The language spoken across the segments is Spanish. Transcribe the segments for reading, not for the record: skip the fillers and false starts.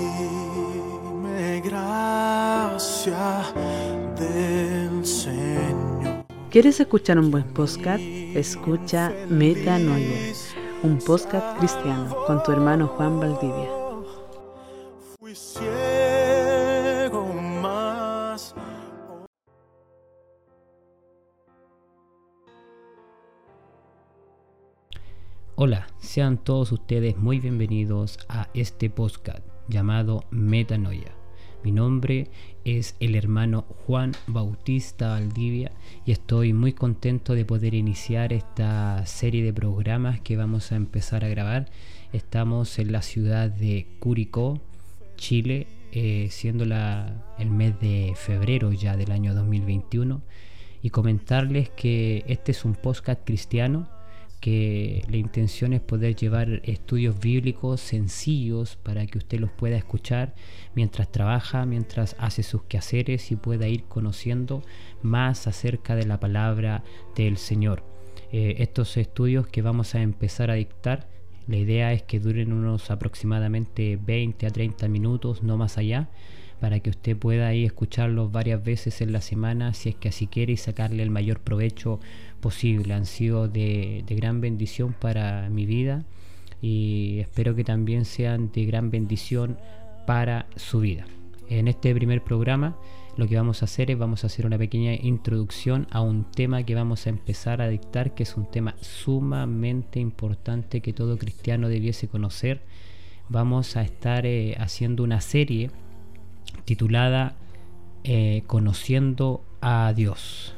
Dime gracia del Señor. ¿Quieres escuchar un buen podcast? Escucha Metanoia, un podcast cristiano con tu hermano Juan Valdivia. Fui ciego más. Hola, sean todos ustedes muy bienvenidos a este podcast llamado Metanoia. Mi nombre es el hermano Juan Bautista Valdivia y estoy muy contento de poder iniciar esta serie de programas que vamos a empezar a grabar. Estamos en la ciudad de Curicó, Chile, siendo el mes de febrero ya del año 2021, y comentarles que este es un podcast cristiano, que la intención es poder llevar estudios bíblicos sencillos para que usted los pueda escuchar mientras trabaja, mientras hace sus quehaceres y pueda ir conociendo más acerca de la palabra del Señor. Estos estudios que vamos a empezar a dictar, la idea es que duren unos aproximadamente 20 a 30 minutos, no más allá, para que usted pueda ir escucharlos varias veces en la semana si es que así quiere y sacarle el mayor provecho posible. Han sido de gran bendición para mi vida y espero que también sean de gran bendición para su vida. En este primer programa lo que vamos a hacer es una pequeña introducción a un tema que vamos a empezar a dictar, que es un tema sumamente importante que todo cristiano debiese conocer. Vamos a estar haciendo una serie titulada Conociendo a Dios,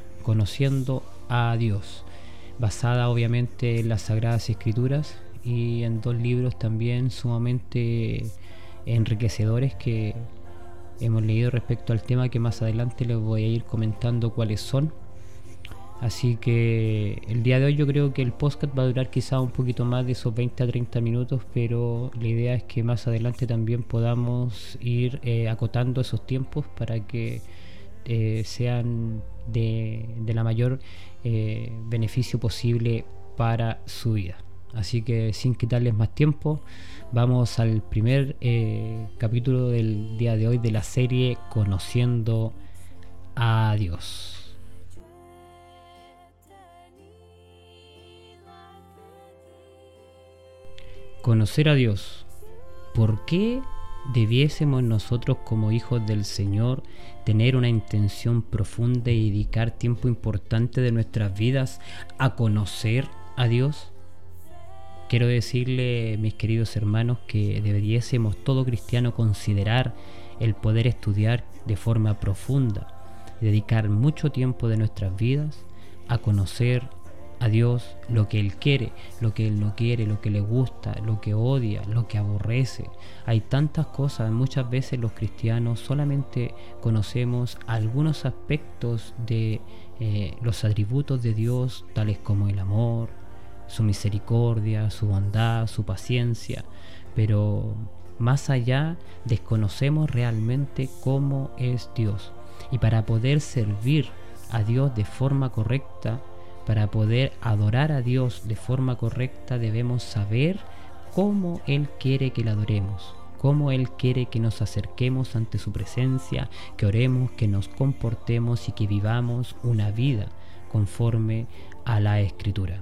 basada obviamente en las Sagradas Escrituras y en dos libros también sumamente enriquecedores que hemos leído respecto al tema, que más adelante les voy a ir comentando cuáles son. Así que el día de hoy yo creo que el podcast va a durar quizá un poquito más de esos 20 a 30 minutos, pero la idea es que más adelante también podamos ir acotando esos tiempos para que sean de la mayor beneficio posible para su vida. Así que sin quitarles más tiempo, vamos al primer capítulo del día de hoy de la serie Conociendo a Dios. Conocer a Dios. ¿Por qué debiésemos nosotros como hijos del Señor tener una intención profunda y dedicar tiempo importante de nuestras vidas a conocer a Dios? Quiero decirle, mis queridos hermanos, que debiésemos todo cristiano considerar el poder estudiar de forma profunda y dedicar mucho tiempo de nuestras vidas a conocer a Dios, lo que Él quiere, lo que Él no quiere, lo que le gusta, lo que odia, lo que aborrece. Hay tantas cosas. Muchas veces los cristianos solamente conocemos algunos aspectos de los atributos de Dios, tales como el amor, su misericordia, su bondad, su paciencia, pero más allá desconocemos realmente cómo es Dios. Y para poder servir a Dios de forma correcta, para poder adorar a Dios de forma correcta, debemos saber cómo Él quiere que le adoremos, cómo Él quiere que nos acerquemos ante su presencia, que oremos, que nos comportemos y que vivamos una vida conforme a la Escritura.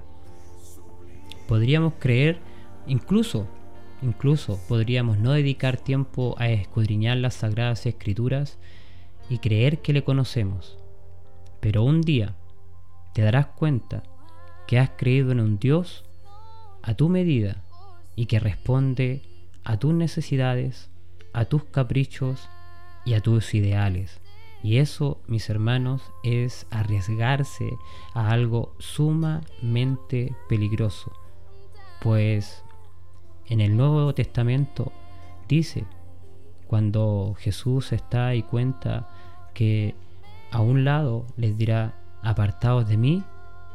Podríamos creer, incluso podríamos no dedicar tiempo a escudriñar las Sagradas Escrituras y creer que le conocemos, pero un día te darás cuenta que has creído en un Dios a tu medida y que responde a tus necesidades, a tus caprichos y a tus ideales. Y eso, mis hermanos, es arriesgarse a algo sumamente peligroso. Pues en el Nuevo Testamento dice, cuando Jesús está y cuenta que a un lado les dirá: apartaos de mí,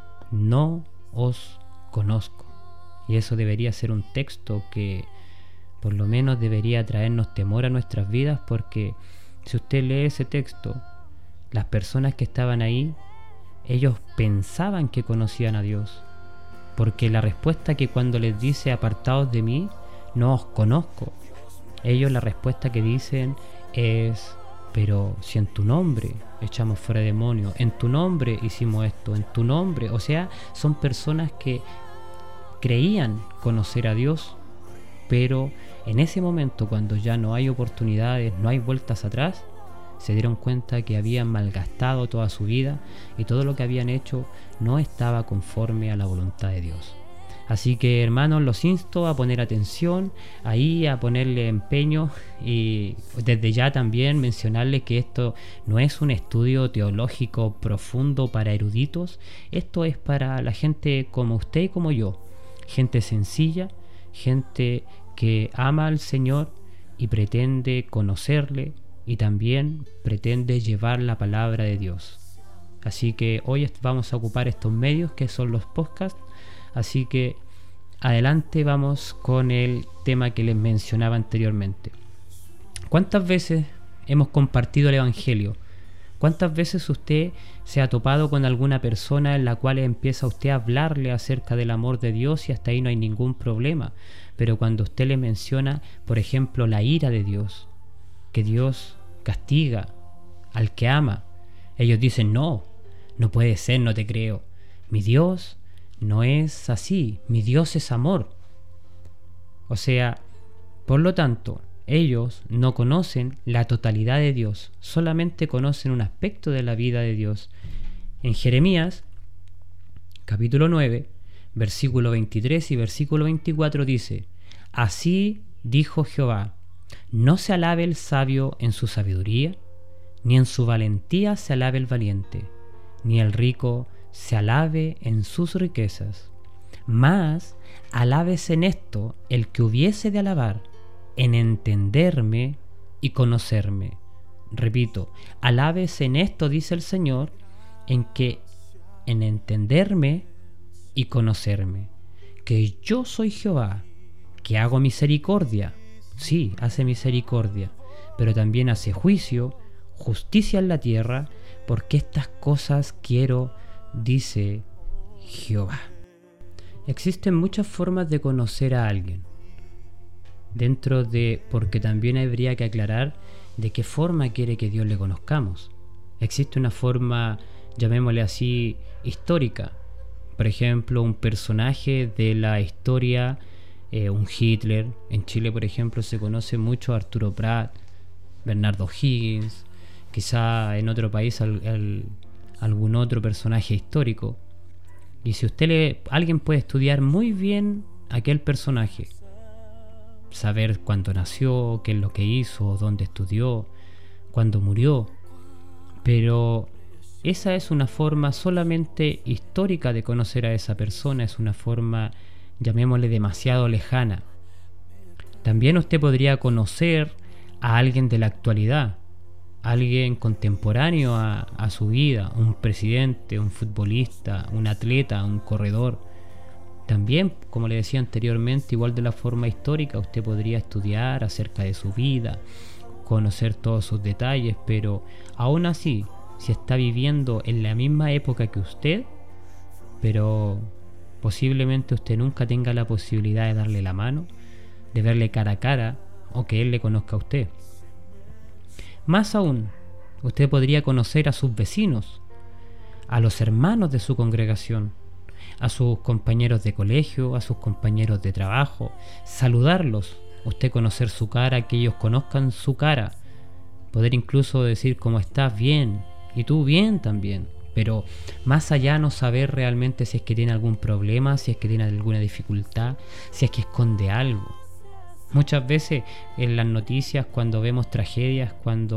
no os conozco. Y eso debería ser un texto que por lo menos debería traernos temor a nuestras vidas, porque si usted lee ese texto, las personas que estaban ahí, ellos pensaban que conocían a Dios, porque la respuesta que cuando les dice apartaos de mí, no os conozco, Ellos la respuesta que dicen es: pero si en tu nombre echamos fuera demonios, en tu nombre hicimos esto, en tu nombre. O sea, son personas que creían conocer a Dios, pero en ese momento, cuando ya no hay oportunidades, no hay vueltas atrás, se dieron cuenta que habían malgastado toda su vida y todo lo que habían hecho no estaba conforme a la voluntad de Dios. Así que, hermanos, los insto a poner atención ahí, a ponerle empeño, y desde ya también mencionarles que esto no es un estudio teológico profundo para eruditos. Esto es para la gente como usted y como yo, gente sencilla, gente que ama al Señor y pretende conocerle, y también pretende llevar la palabra de Dios. Así que hoy vamos a ocupar estos medios que son los podcasts. Así que adelante, vamos con el tema que les mencionaba anteriormente. ¿Cuántas veces hemos compartido el Evangelio? ¿Cuántas veces usted se ha topado con alguna persona en la cual empieza usted a hablarle acerca del amor de Dios y hasta ahí no hay ningún problema? Pero cuando usted le menciona, por ejemplo, la ira de Dios, que Dios castiga al que ama, ellos dicen: no puede ser, no te creo. Mi Dios no es así, mi Dios es amor. O sea, por lo tanto, ellos no conocen la totalidad de Dios, solamente conocen un aspecto de la vida de Dios. En Jeremías, capítulo 9, versículo 23 y versículo 24 dice: así dijo Jehová, no se alabe el sabio en su sabiduría, ni en su valentía se alabe el valiente, ni el rico se alabe en sus riquezas, mas alábese en esto el que hubiese de alabar, en entenderme y conocerme. Repito, alábese en esto, dice el Señor, en entenderme y conocerme, que yo soy Jehová, que hago misericordia. Sí, hace misericordia, pero también hace juicio, justicia en la tierra, porque estas cosas quiero, dice Jehová. Existen muchas formas de conocer a alguien. Porque también habría que aclarar de qué forma quiere que Dios le conozcamos. Existe una forma, llamémosle así, histórica. Por ejemplo, un personaje de la historia, un Hitler. En Chile, por ejemplo, se conoce mucho a Arturo Prat, Bernardo Higgins, quizá en otro país algún otro personaje histórico. Y si alguien puede estudiar muy bien aquel personaje, saber cuándo nació, qué es lo que hizo, dónde estudió, cuándo murió, pero esa es una forma solamente histórica de conocer a esa persona, es una forma, llamémosle, demasiado lejana. También usted podría conocer a alguien de la actualidad, alguien contemporáneo a su vida, un presidente, un futbolista, un atleta, un corredor. También, como le decía anteriormente, igual de la forma histórica, usted podría estudiar acerca de su vida, conocer todos sus detalles, pero aún así, si está viviendo en la misma época que usted, pero posiblemente usted nunca tenga la posibilidad de darle la mano, de verle cara a cara, o que él le conozca a usted. Más aún, usted podría conocer a sus vecinos, a los hermanos de su congregación, a sus compañeros de colegio, a sus compañeros de trabajo, saludarlos, usted conocer su cara, que ellos conozcan su cara, poder incluso decir cómo estás, bien, y tú bien también, pero más allá no saber realmente si es que tiene algún problema, si es que tiene alguna dificultad, si es que esconde algo. Muchas veces en las noticias, cuando vemos tragedias,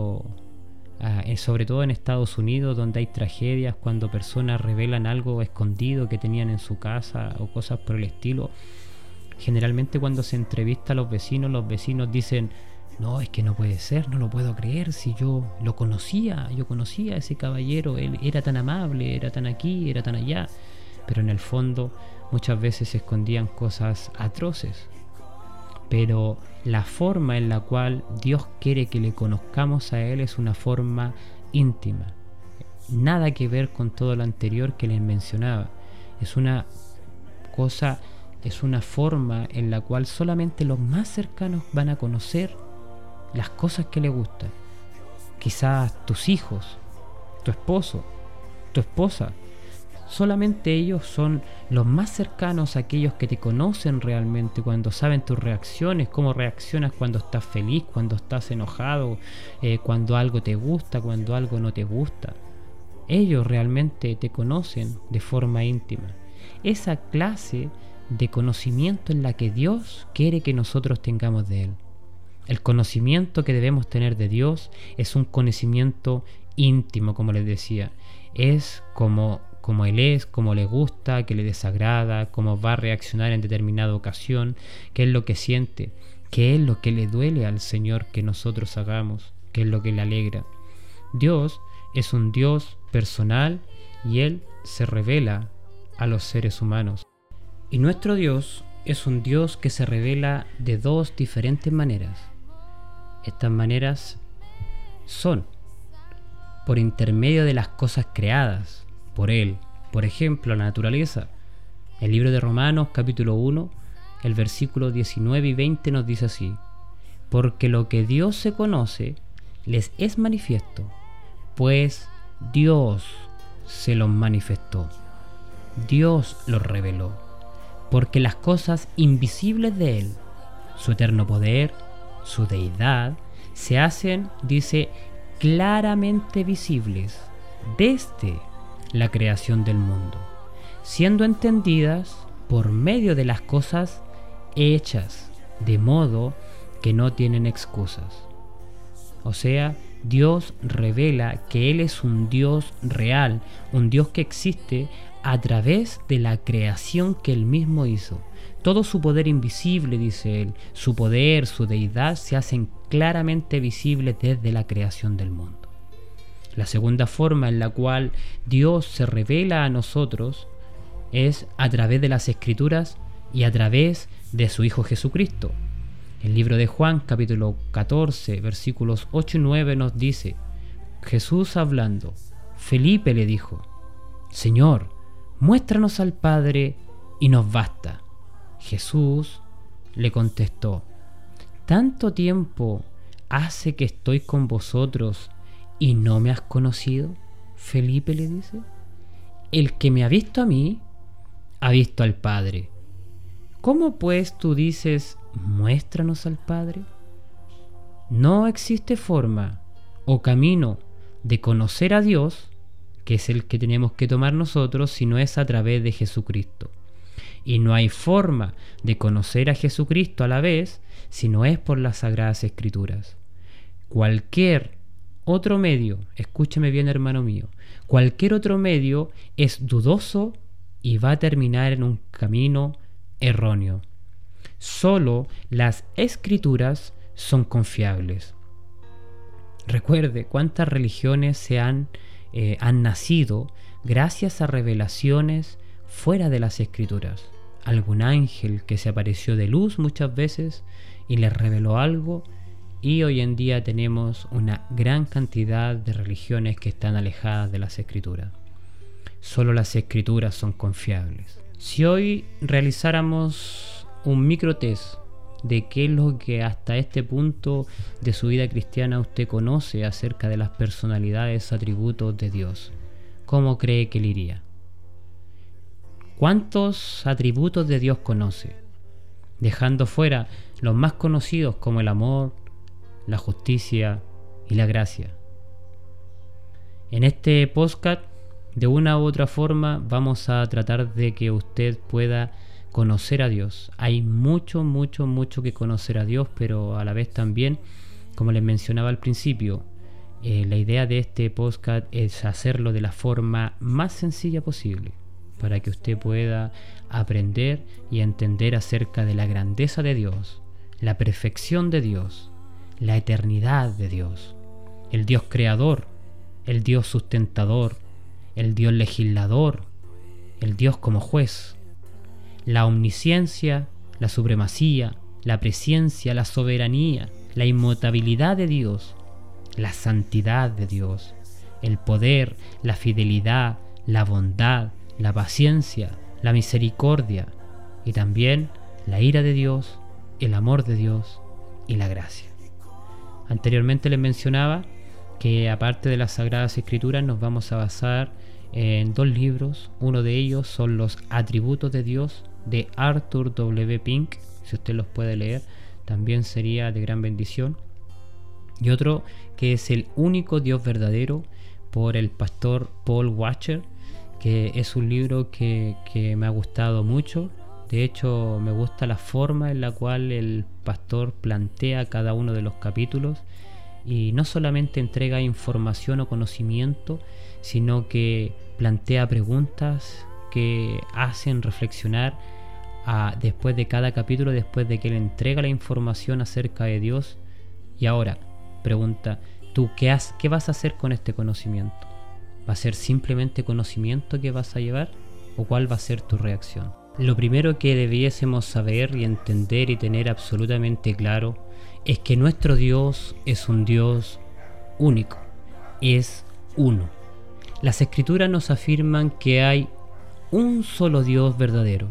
sobre todo en Estados Unidos, donde hay tragedias, cuando personas revelan algo escondido que tenían en su casa o cosas por el estilo, generalmente cuando se entrevista a los vecinos dicen: no, es que no puede ser, no lo puedo creer, si yo conocía a ese caballero, él era tan amable, era tan aquí, era tan allá. Pero en el fondo muchas veces se escondían cosas atroces. Pero la forma en la cual Dios quiere que le conozcamos a Él es una forma íntima. Nada que ver con todo lo anterior que les mencionaba. Es una forma en la cual solamente los más cercanos van a conocer las cosas que le gustan. Quizás tus hijos, tu esposo, tu esposa. Solamente ellos son los más cercanos a aquellos que te conocen realmente, cuando saben tus reacciones, cómo reaccionas cuando estás feliz, cuando estás enojado, cuando algo te gusta, cuando algo no te gusta. Ellos realmente te conocen de forma íntima. Esa clase de conocimiento en la que Dios quiere que nosotros tengamos de Él. El conocimiento que debemos tener de Dios es un conocimiento íntimo, como les decía. Es como Él es, cómo le gusta, qué le desagrada, cómo va a reaccionar en determinada ocasión, qué es lo que siente, qué es lo que le duele al Señor que nosotros hagamos, qué es lo que le alegra. Dios es un Dios personal y Él se revela a los seres humanos. Y nuestro Dios es un Dios que se revela de dos diferentes maneras. Estas maneras son por intermedio de las cosas creadas por Él. Por ejemplo, la naturaleza. El libro de Romanos, capítulo 1, el versículo 19 y 20 nos dice así: porque lo que Dios se conoce les es manifiesto, pues Dios se los manifestó. Dios los reveló, porque las cosas invisibles de Él, su eterno poder, su deidad, se hacen, dice, claramente visibles desde la creación del mundo, siendo entendidas por medio de las cosas hechas, de modo que no tienen excusas. O sea, Dios revela que Él es un Dios real, un Dios que existe a través de la creación que Él mismo hizo. Todo su poder invisible, dice Él, su poder, su deidad, se hacen claramente visibles desde la creación del mundo. La segunda forma en la cual Dios se revela a nosotros es a través de las Escrituras y a través de su Hijo Jesucristo. El libro de Juan, capítulo 14, versículos 8 y 9 nos dice: Jesús hablando, Felipe le dijo: Señor, muéstranos al Padre y nos basta. Jesús le contestó: ¿tanto tiempo hace que estoy con vosotros y no me has conocido? Felipe le dice: el que me ha visto a mí, ha visto al Padre. ¿Cómo pues tú dices, muéstranos al Padre? No existe forma o camino de conocer a Dios, que es el que tenemos que tomar nosotros, si no es a través de Jesucristo. Y no hay forma de conocer a Jesucristo a la vez si no es por las Sagradas Escrituras. Cualquier otro medio, escúcheme bien, hermano mío, cualquier otro medio es dudoso y va a terminar en un camino erróneo. Solo las Escrituras son confiables. Recuerde cuántas religiones se han nacido gracias a revelaciones fuera de las Escrituras. Algún ángel que se apareció de luz muchas veces y les reveló algo, y hoy en día tenemos una gran cantidad de religiones que están alejadas de las Escrituras. Solo las Escrituras son confiables. Si hoy realizáramos un microtest de qué es lo que hasta este punto de su vida cristiana usted conoce acerca de las personalidades, atributos de Dios, ¿cómo cree que le iría? ¿Cuántos atributos de Dios conoce? Dejando fuera los más conocidos como el amor, la justicia y la gracia. En este podcast, de una u otra forma, vamos a tratar de que usted pueda conocer a Dios. Hay mucho que conocer a Dios, pero a la vez también, como les mencionaba al principio, la idea de este podcast es hacerlo de la forma más sencilla posible, para que usted pueda aprender y entender acerca de la grandeza de Dios, la perfección de Dios, la eternidad de Dios, el Dios creador, el Dios sustentador, el Dios legislador, el Dios como juez, la omnisciencia, la supremacía, la presciencia, la soberanía, la inmutabilidad de Dios, la santidad de Dios, el poder, la fidelidad, la bondad, la paciencia, la misericordia y también la ira de Dios, el amor de Dios y la gracia. Anteriormente les mencionaba que aparte de las Sagradas Escrituras nos vamos a basar en 2 libros. Uno de ellos son Los Atributos de Dios de Arthur W. Pink. Si usted los puede leer, también sería de gran bendición. Y otro que es El Único Dios Verdadero por el pastor Paul Washer, que es un libro que me ha gustado mucho. De hecho, me gusta la forma en la cual el pastor plantea cada uno de los capítulos y no solamente entrega información o conocimiento, sino que plantea preguntas que hacen reflexionar después de cada capítulo, después de que él entrega la información acerca de Dios. Y ahora, pregunta, ¿tú qué vas a hacer con este conocimiento? ¿Va a ser simplemente conocimiento que vas a llevar? ¿O cuál va a ser tu reacción? Lo primero que debiésemos saber y entender y tener absolutamente claro es que nuestro Dios es un Dios único, es uno. Las Escrituras nos afirman que hay un solo Dios verdadero.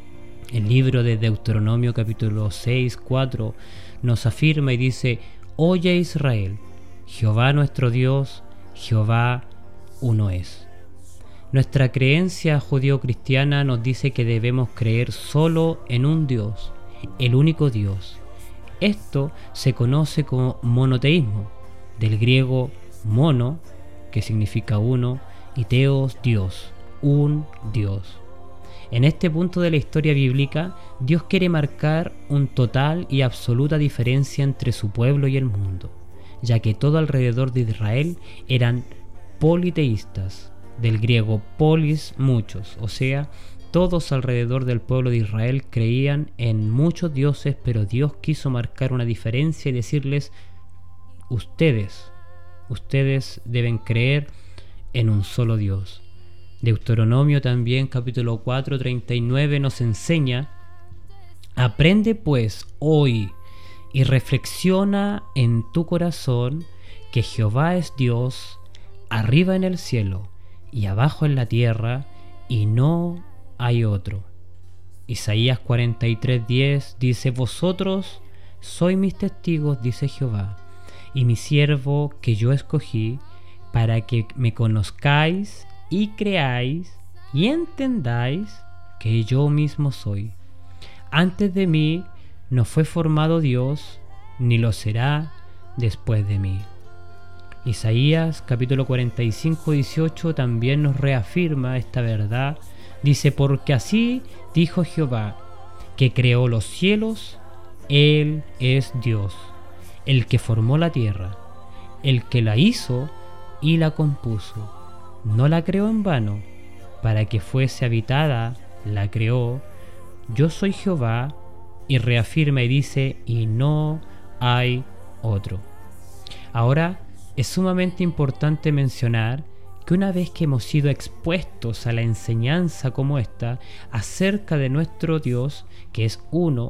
El libro de Deuteronomio capítulo 6, 4 nos afirma y dice: Oye Israel, Jehová nuestro Dios, Jehová uno es. Nuestra creencia judío-cristiana nos dice que debemos creer solo en un Dios, el único Dios. Esto se conoce como monoteísmo, del griego mono, que significa uno, y teos, Dios, un Dios. En este punto de la historia bíblica, Dios quiere marcar un total y absoluta diferencia entre su pueblo y el mundo, ya que todo alrededor de Israel eran politeístas, del griego polis, muchos, o sea, todos alrededor del pueblo de Israel creían en muchos dioses, pero Dios quiso marcar una diferencia y decirles: ustedes deben creer en un solo Dios. Deuteronomio también capítulo 4, 39 nos enseña: aprende pues hoy y reflexiona en tu corazón que Jehová es Dios, arriba en el cielo y abajo en la tierra, y no hay otro. Isaías 43:10 dice: vosotros sois mis testigos, dice Jehová, y mi siervo que yo escogí, para que me conozcáis y creáis y entendáis que yo mismo soy. Antes de mí no fue formado Dios, ni lo será después de mí. Isaías capítulo 45:18 también nos reafirma esta verdad. Dice: porque así dijo Jehová, que creó los cielos, Él es Dios, el que formó la tierra, el que la hizo y la compuso. No la creó en vano, para que fuese habitada, la creó. Yo soy Jehová, y reafirma y dice: y no hay otro. Ahora, es sumamente importante mencionar que una vez que hemos sido expuestos a la enseñanza como esta acerca de nuestro Dios, que es uno,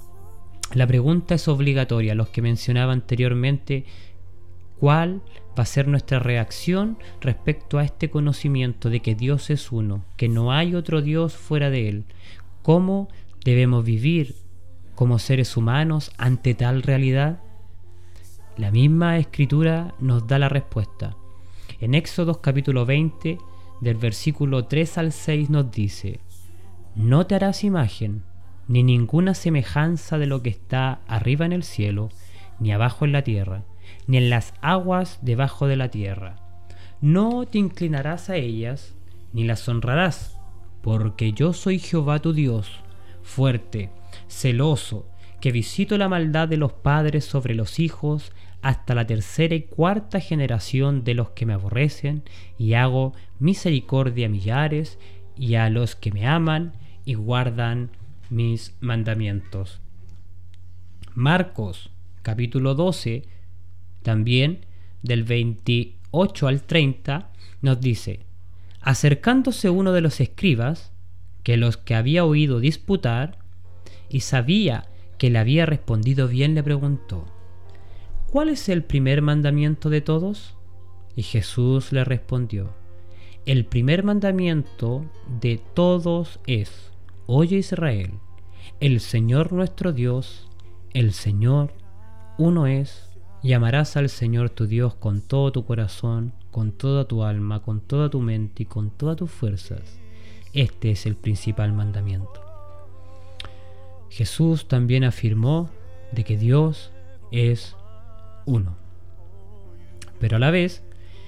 la pregunta es obligatoria. Los que mencionaba anteriormente, ¿cuál va a ser nuestra reacción respecto a este conocimiento de que Dios es uno, que no hay otro Dios fuera de Él? ¿Cómo debemos vivir como seres humanos ante tal realidad? La misma Escritura nos da la respuesta. En Éxodo capítulo 20, del versículo 3 al 6 nos dice: no te harás imagen, ni ninguna semejanza de lo que está arriba en el cielo, ni abajo en la tierra, ni en las aguas debajo de la tierra. No te inclinarás a ellas, ni las honrarás, porque yo soy Jehová tu Dios, fuerte, celoso, que visito la maldad de los padres sobre los hijos hasta la tercera y cuarta generación de los que me aborrecen, y hago misericordia a millares y a los que me aman y guardan mis mandamientos. Marcos capítulo 12, también del 28 al 30, nos dice: acercándose uno de los escribas, que los que había oído disputar, y sabía que le había respondido bien, le preguntó: ¿cuál es el primer mandamiento de todos? Y Jesús le respondió: el primer mandamiento de todos es: oye Israel, el Señor nuestro Dios, el Señor uno es, y amarás al Señor tu Dios con todo tu corazón, con toda tu alma, con toda tu mente y con todas tus fuerzas. Este es el principal mandamiento. Jesús también afirmó de que Dios es uno. Pero a la vez,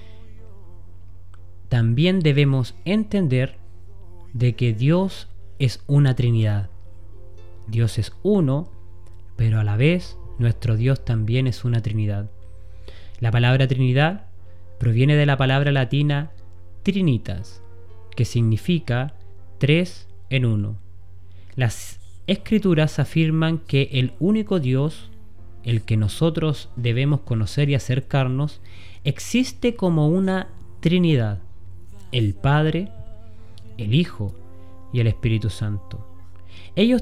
también debemos entender de que Dios es una Trinidad. Dios es uno, pero a la vez nuestro Dios también es una Trinidad. La palabra Trinidad proviene de la palabra latina trinitas, que significa tres en uno. Las Escrituras afirman que el único Dios, el que nosotros debemos conocer y acercarnos, existe como una Trinidad: el Padre, el Hijo y el Espíritu Santo. Ellos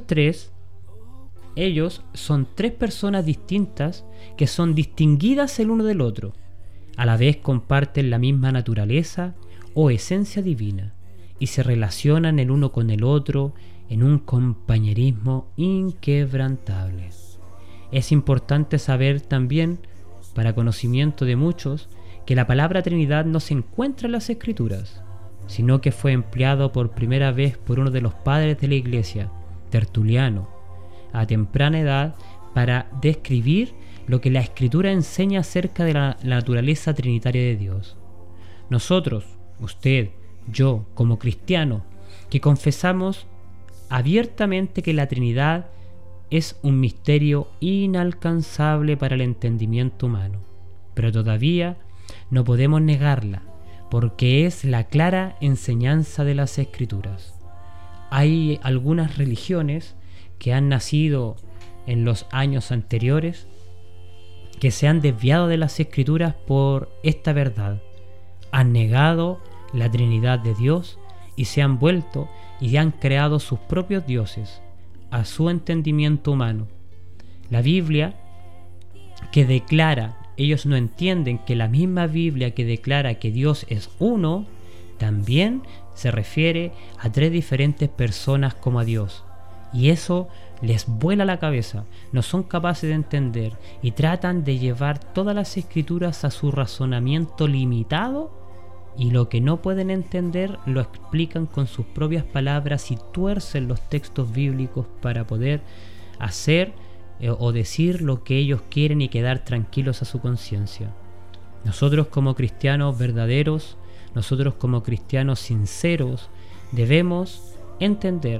son tres personas distintas que son distinguidas el uno del otro. A la vez comparten la misma naturaleza o esencia divina y se relacionan el uno con el otro en un compañerismo inquebrantable. Es importante saber también, para conocimiento de muchos, que la palabra Trinidad no se encuentra en las Escrituras, sino que fue empleado por primera vez por uno de los padres de la Iglesia, Tertuliano, a temprana edad, para describir lo que la Escritura enseña acerca de la naturaleza trinitaria de Dios. Nosotros, usted, yo, como cristianos, que confesamos abiertamente que la Trinidad es un misterio inalcanzable para el entendimiento humano, pero todavía no podemos negarla, porque es la clara enseñanza de las Escrituras. Hay algunas religiones que han nacido en los años anteriores que se han desviado de las Escrituras por esta verdad. Han negado la Trinidad de Dios y se han vuelto y han creado sus propios dioses a su entendimiento humano. La Biblia que declara, ellos no entienden que la misma Biblia que declara que Dios es uno, también se refiere a tres diferentes personas como a Dios. Y eso les vuela la cabeza, no son capaces de entender y tratan de llevar todas las Escrituras a su razonamiento limitado, y lo que no pueden entender lo explican con sus propias palabras y tuercen los textos bíblicos para poder hacer o decir lo que ellos quieren y quedar tranquilos a su conciencia. Nosotros como cristianos verdaderos, nosotros como cristianos sinceros, debemos entender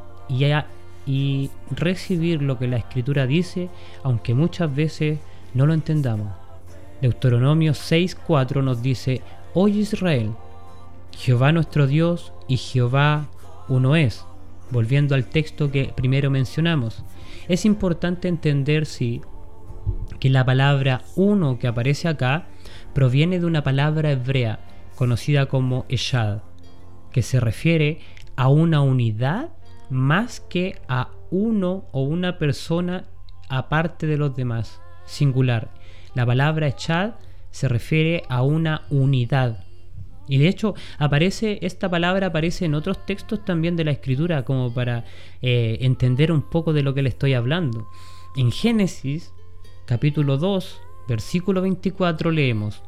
y recibir lo que la Escritura dice, aunque muchas veces no lo entendamos. Deuteronomio 6:4 nos dice: Oye Israel, Jehová nuestro Dios y Jehová uno es. Volviendo al texto que primero mencionamos, es importante entender que la palabra uno que aparece acá proviene de una palabra hebrea conocida como eshad, que se refiere a una unidad más que a uno o una persona aparte de los demás, singular. La palabra eshad se refiere a una unidad. Y de hecho esta palabra aparece en otros textos también de la Escritura, como para entender un poco de lo que le estoy hablando. En Génesis capítulo 2 versículo 24 leemos: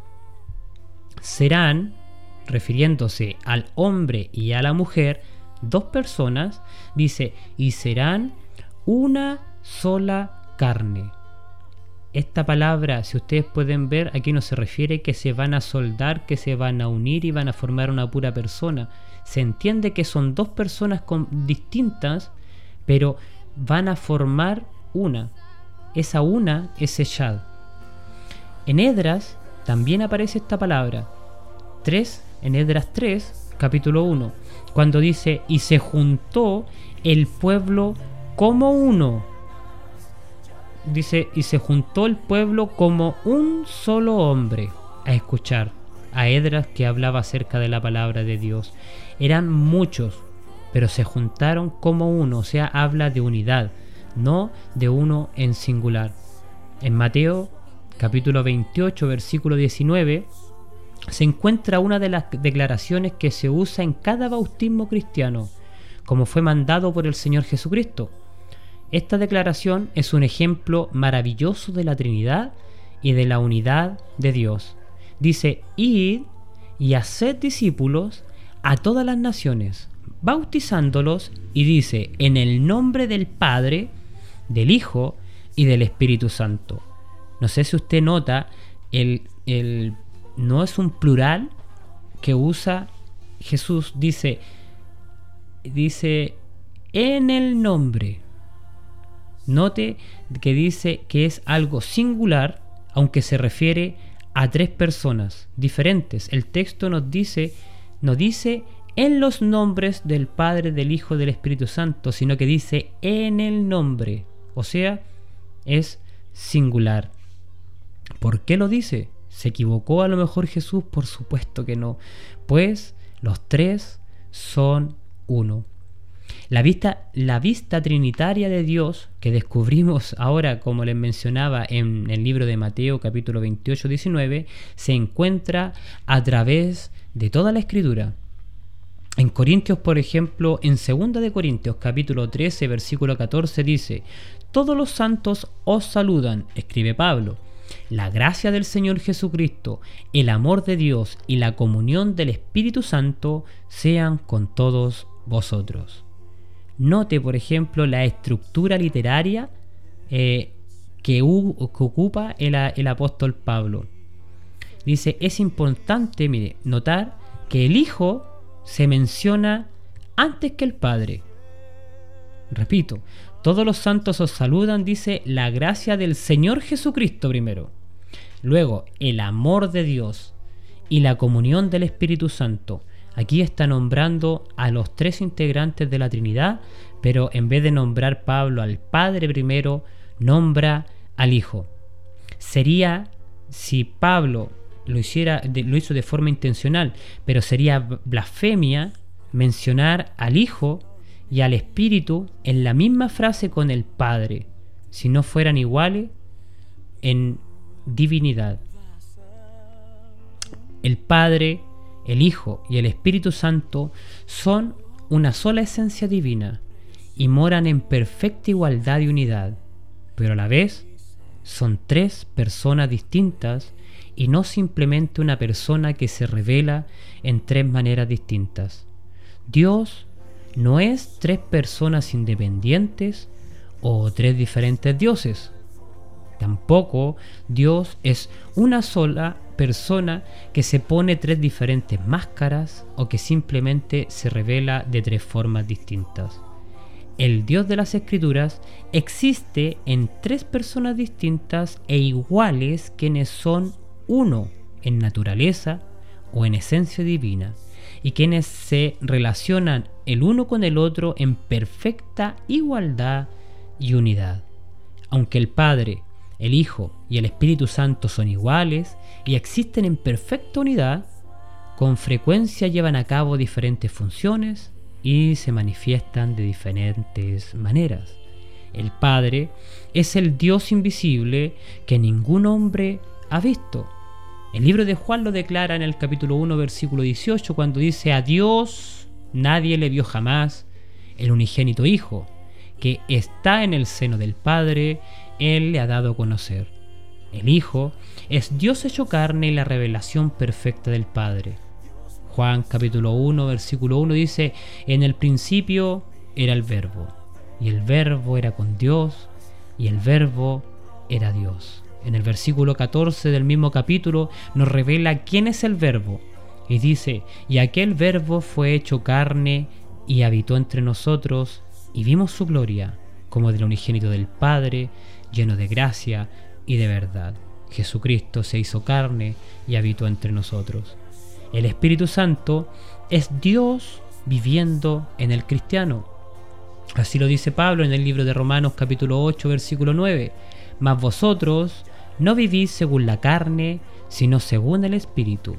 serán, refiriéndose al hombre y a la mujer, dos personas, dice, y serán una sola carne. Esta palabra, si ustedes pueden ver, aquí no se refiere que se van a soldar, que se van a unir y van a formar una pura persona. Se entiende que son dos personas distintas, pero van a formar una. Esa una es eshad. En Esdras también aparece esta palabra. En Esdras 3, capítulo 1, cuando dice: y se juntó el pueblo como uno. Dice: y se juntó el pueblo como un solo hombre a escuchar a Esdras, que hablaba acerca de la palabra de Dios. Eran muchos, pero se juntaron como uno, o sea, habla de unidad, no de uno en singular. En Mateo capítulo 28 versículo 19 se encuentra una de las declaraciones que se usa en cada bautismo cristiano, como fue mandado por el Señor Jesucristo. Esta declaración es un ejemplo maravilloso de la Trinidad y de la unidad de Dios. Dice, id y haced discípulos a todas las naciones, bautizándolos, y dice, en el nombre del Padre, del Hijo y del Espíritu Santo. No sé si usted nota, no es un plural que usa Jesús, dice en el nombre. Note que dice que es algo singular, aunque se refiere a tres personas diferentes. El texto no dice en los nombres del Padre, del Hijo y del Espíritu Santo, sino que dice en el nombre. O sea, es singular. ¿Por qué lo dice? ¿Se equivocó a lo mejor Jesús? Por supuesto que no. Pues los tres son uno. La vista trinitaria de Dios que descubrimos ahora, como les mencionaba en el libro de Mateo capítulo 28-19, se encuentra a través de toda la Escritura. En Corintios, por ejemplo, en 2 de Corintios capítulo 13 versículo 14 dice: todos los santos os saludan, escribe Pablo. La gracia del Señor Jesucristo, el amor de Dios y la comunión del Espíritu Santo sean con todos vosotros. Note, por ejemplo, la estructura literaria que ocupa el apóstol Pablo. Dice, es importante, notar que el Hijo se menciona antes que el Padre. Repito, todos los santos os saludan, dice, la gracia del Señor Jesucristo primero. Luego, el amor de Dios y la comunión del Espíritu Santo. Aquí está nombrando a los tres integrantes de la Trinidad, pero en vez de nombrar Pablo al Padre primero, nombra al Hijo. Sería, si Pablo lo hizo de forma intencional, pero sería blasfemia mencionar al Hijo y al Espíritu en la misma frase con el Padre, si no fueran iguales en divinidad. El Padre, el Hijo y el Espíritu Santo son una sola esencia divina y moran en perfecta igualdad y unidad, pero a la vez son tres personas distintas y no simplemente una persona que se revela en tres maneras distintas. Dios no es tres personas independientes o tres diferentes dioses. Tampoco Dios es una sola persona que se pone tres diferentes máscaras o que simplemente se revela de tres formas distintas. El Dios de las Escrituras existe en tres personas distintas e iguales, quienes son uno en naturaleza o en esencia divina, y quienes se relacionan el uno con el otro en perfecta igualdad y unidad. Aunque el Padre, el Hijo y el Espíritu Santo son iguales y existen en perfecta unidad, con frecuencia llevan a cabo diferentes funciones y se manifiestan de diferentes maneras. El Padre es el Dios invisible que ningún hombre ha visto. El libro de Juan lo declara en el capítulo 1, versículo 18, cuando dice: a Dios nadie le vio jamás, el unigénito Hijo, que está en el seno del Padre, Él le ha dado a conocer. El Hijo es Dios hecho carne y la revelación perfecta del Padre. Juan capítulo 1, versículo 1 dice: en el principio era el Verbo, y el Verbo era con Dios, y el Verbo era Dios. En el versículo 14 del mismo capítulo nos revela quién es el Verbo, y dice: y aquel Verbo fue hecho carne y habitó entre nosotros, y vimos su gloria, como del unigénito del Padre, lleno de gracia y de verdad. Jesucristo se hizo carne y habitó entre nosotros. El Espíritu Santo es Dios viviendo en el cristiano. Así lo dice Pablo en el libro de Romanos capítulo 8, versículo 9. Mas vosotros no vivís según la carne, sino según el Espíritu.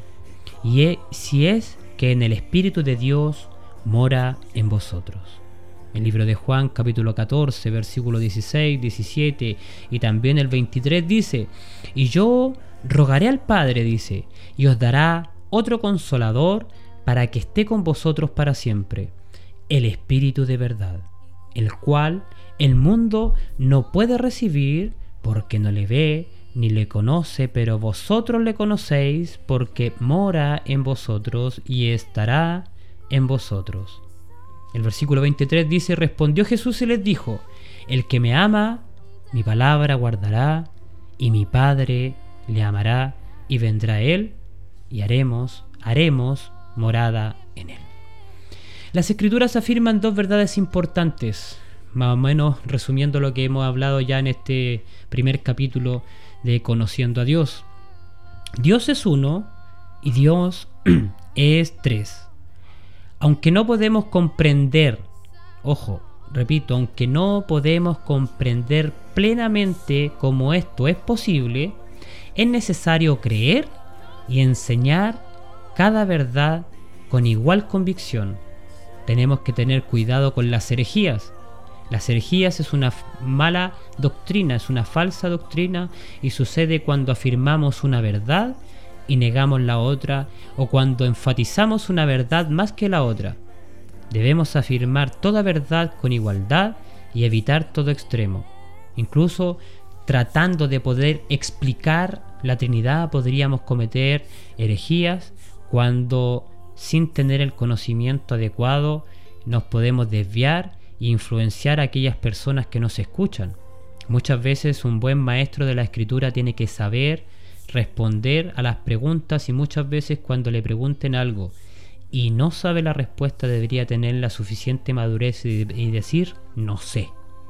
Y si es que en el Espíritu de Dios mora en vosotros. El libro de Juan capítulo 14, versículo 16, 17 y también el 23 dice: y yo rogaré al Padre, dice, y os dará otro consolador para que esté con vosotros para siempre, el Espíritu de verdad, el cual el mundo no puede recibir porque no le ve ni le conoce, pero vosotros le conocéis, porque mora en vosotros y estará en vosotros. El versículo 23 dice: respondió Jesús y les dijo: el que me ama, mi palabra guardará, y mi Padre le amará, y vendrá a él, y haremos morada en él. Las Escrituras afirman dos verdades importantes, más o menos resumiendo lo que hemos hablado ya en este primer capítulo de Conociendo a Dios. Dios es uno y Dios es tres. Aunque no podemos comprender, ojo, repito, aunque no podemos comprender plenamente cómo esto es posible, es necesario creer y enseñar cada verdad con igual convicción. Tenemos que tener cuidado con las herejías. Las herejías es una mala doctrina, es una falsa doctrina, y sucede cuando afirmamos una verdad y negamos la otra, o cuando enfatizamos una verdad más que la otra. Debemos afirmar toda verdad con igualdad y evitar todo extremo. Incluso tratando de poder explicar la Trinidad podríamos cometer herejías cuando, sin tener el conocimiento adecuado, nos podemos desviar e influenciar a aquellas personas que nos escuchan. Muchas veces un buen maestro de la Escritura tiene que saber responder a las preguntas, y muchas veces cuando le pregunten algo y no sabe la respuesta, debería tener la suficiente madurez y decir no sé,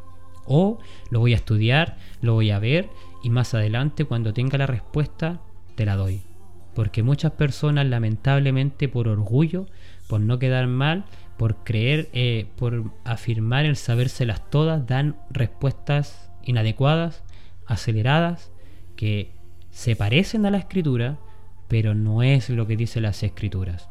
o lo voy a estudiar, lo voy a ver, y más adelante cuando tenga la respuesta te la doy. Porque muchas personas, lamentablemente, por orgullo, por no quedar mal, por creer, por afirmar el sabérselas todas, dan respuestas inadecuadas, aceleradas, que se parecen a la Escritura, pero no es lo que dicen las Escrituras.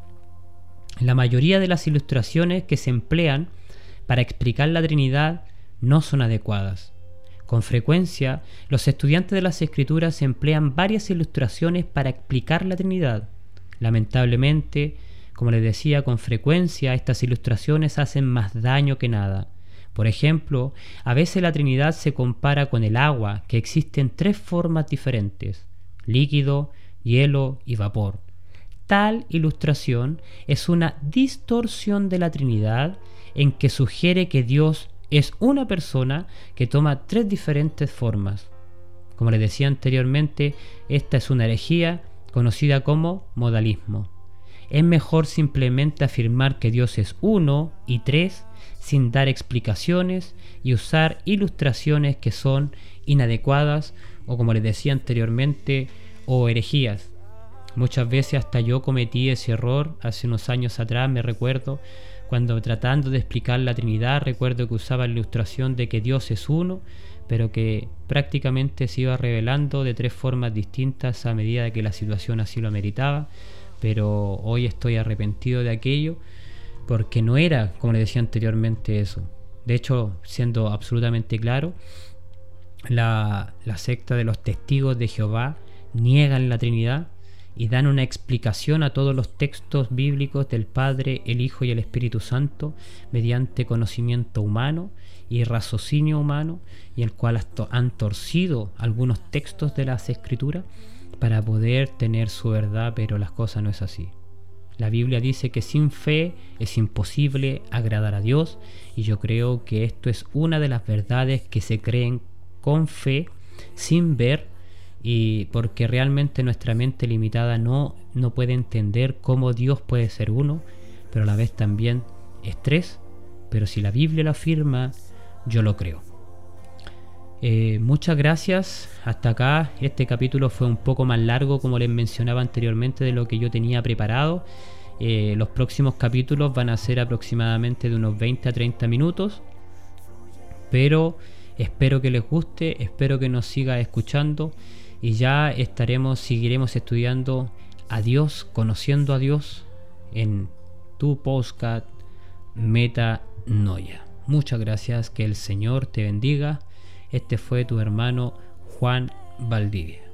La mayoría de las ilustraciones que se emplean para explicar la Trinidad no son adecuadas. Con frecuencia, los estudiantes de las Escrituras emplean varias ilustraciones para explicar la Trinidad. Lamentablemente, como les decía, con frecuencia estas ilustraciones hacen más daño que nada. Por ejemplo, a veces la Trinidad se compara con el agua, que existen tres formas diferentes: líquido, hielo y vapor. Tal ilustración es una distorsión de la Trinidad, en que sugiere que Dios es una persona que toma tres diferentes formas. Como les decía anteriormente, esta es una herejía conocida como modalismo. Es mejor simplemente afirmar que Dios es uno y tres, sin dar explicaciones y usar ilustraciones que son inadecuadas, o como les decía anteriormente, o herejías. Muchas veces hasta yo cometí ese error hace unos años atrás, me recuerdo, cuando tratando de explicar la Trinidad, recuerdo que usaba la ilustración de que Dios es uno, pero que prácticamente se iba revelando de tres formas distintas a medida que la situación así lo ameritaba. Pero hoy estoy arrepentido de aquello, porque no era, como les decía anteriormente, eso. De hecho, siendo absolutamente claro, la secta de los testigos de Jehová niegan la Trinidad y dan una explicación a todos los textos bíblicos del Padre, el Hijo y el Espíritu Santo mediante conocimiento humano y raciocinio humano, y el cual han torcido algunos textos de las Escrituras para poder tener su verdad, pero las cosas no es así. La Biblia dice que sin fe es imposible agradar a Dios, y yo creo que esto es una de las verdades que se creen con fe, sin ver, y porque realmente nuestra mente limitada no puede entender cómo Dios puede ser uno, pero a la vez también es tres. Pero si la Biblia lo afirma, yo lo creo. Muchas gracias. Hasta acá. Este capítulo fue un poco más largo, como les mencionaba anteriormente, de lo que yo tenía preparado. Los próximos capítulos van a ser aproximadamente de unos 20 a 30 minutos, pero espero que les guste, espero que nos siga escuchando, y ya seguiremos estudiando a Dios, conociendo a Dios, en tu podcast Metanoia. Muchas gracias, que el Señor te bendiga. Este fue tu hermano Juan Valdivia.